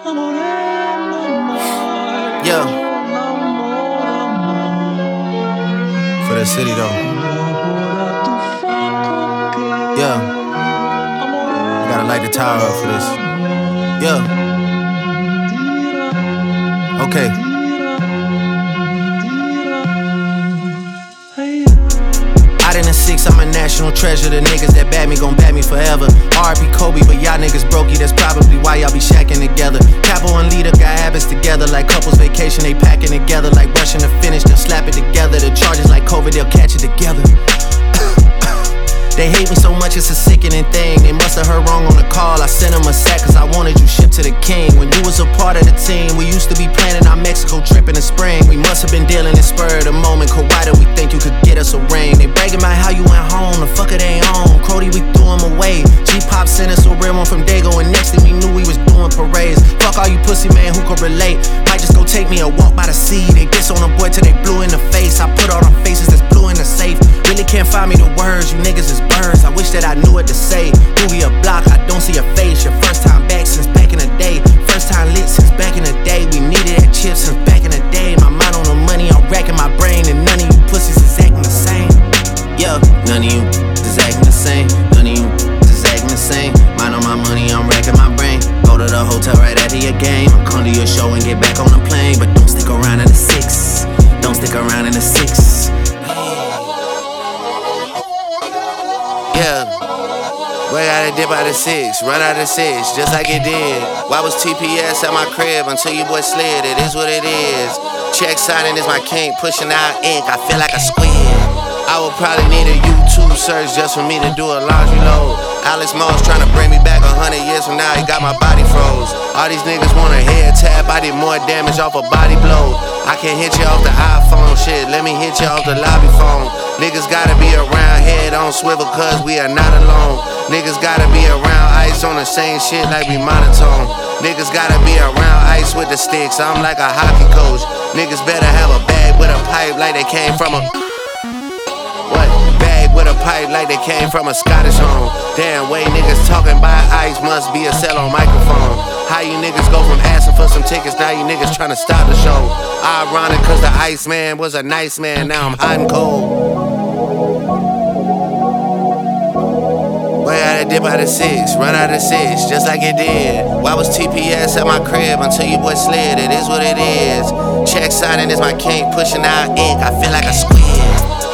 Yeah. For the city though. Yeah. I gotta light the tower up for this. Yeah. Okay. Out in the six, I'm a national treasure. The niggas that bad me gon' bad me forever. R.I.P. Kobe, but y'all niggas brokey. That's probably why y'all be shacking together. Capo and Leader got habits together. Like couples vacation, they packing together. Like rushing to finish, they'll slap it together. The charges like COVID, they'll catch it together. They hate me so much, it's a sickening thing. They must have heard wrong on the call. I sent them a sack cause I wanted you shipped to the king. When you was a part of the team, we used to be planning our Mexico trip in the spring. We must have been dealing in spur of the moment. Kawhi, we think you could get us a ring. They bragging about how you went home, the fuck it ain't on. Crody, we threw him away. G-Pop sent us a real one from Dago, and next thing we knew we was doing parades. Fuck all you pussy man who could relate. Might just go take me a walk by the sea. They diss on a boy till they blue in the face. I put all them faces that's blue in the safe. Really can't find me the words, you niggas is birds. I wish that I knew what to say. Movie a block, I don't see your face. Your first time back since back in the day. First time lit since back in the day. We needed that chip since back in the day. My mind on the money, I'm racking my brain. And none of you pussies is acting the same. Yeah, none of you is acting the same. None of you is acting the same. Mind on my money, I'm racking my brain. Go to the hotel right after your game. I'll come to your show and get back on the plane. But don't stick around in the six. Don't stick around in the six. Yeah, boy gotta dip out of six, run out of six, just like it did. Why was TPS at my crib until you boy slid? It is what it is. Check signing is my kink, pushing out ink, I feel like a squid. I would probably need a YouTube search just for me to do a laundry load. Alex Moss trying to bring me back 100 years from now, he got my body froze. All these niggas want a head tap, I did more damage off a body blow. I can't hit you off the iPhone, shit, let me hit you off the lobby phone. Niggas gotta be around, head on swivel cause we are not alone. Niggas gotta be around ice on the same shit like we monotone. Niggas gotta be around ice with the sticks, I'm like a hockey coach. Niggas better have a bag with a pipe like they came from a... What? Bag with a pipe like they came from a Scottish home. Damn way niggas talking by ice must be a cell on microphone. How you niggas go from asking for some tickets, now you niggas trying to stop the show. Ironic cause the Iceman was a nice man, now I'm hot and cold. Boy, I gotta dip out of six, run out of six, just like it did. Why was TPS at my crib until you boy slid? It is what it is. Check signing is my kink, pushing out ink, I feel like a squid.